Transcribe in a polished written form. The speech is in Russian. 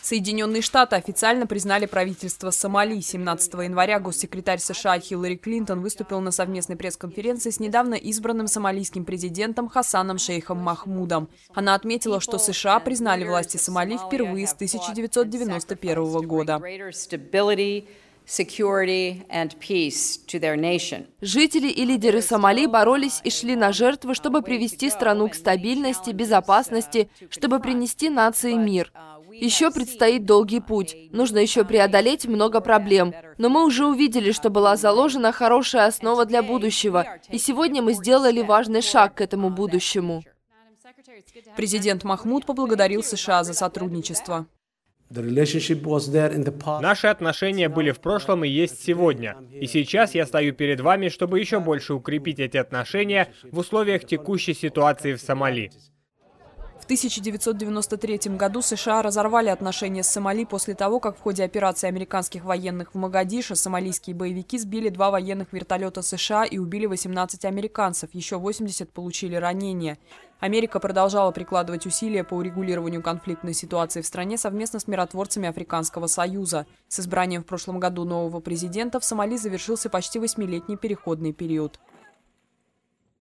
Соединенные Штаты официально признали правительство Сомали. 17 января госсекретарь США Хиллари Клинтон выступил на совместной пресс-конференции с недавно избранным сомалийским президентом Хасаном Шейхом Махмудом. Она отметила, что США признали власти Сомали впервые с 1991 года. Жители и лидеры Сомали боролись и шли на жертвы, чтобы привести страну к стабильности, безопасности, чтобы принести нации мир. Еще предстоит долгий путь. Нужно еще преодолеть много проблем. Но мы уже увидели, что была заложена хорошая основа для будущего. И сегодня мы сделали важный шаг к этому будущему. Президент Махмуд поблагодарил США за сотрудничество. Наши отношения были в прошлом и есть сегодня. И сейчас я стою перед вами, чтобы еще больше укрепить эти отношения в условиях текущей ситуации в Сомали. В 1993 году США разорвали отношения с Сомали после того, как в ходе операции американских военных в Могадишо сомалийские боевики сбили 2 военных вертолета США и убили 18 американцев, еще 80 получили ранения. Америка продолжала прикладывать усилия по урегулированию конфликтной ситуации в стране совместно с миротворцами Африканского союза. С избранием в прошлом году нового президента в Сомали завершился почти 8-летний переходный период.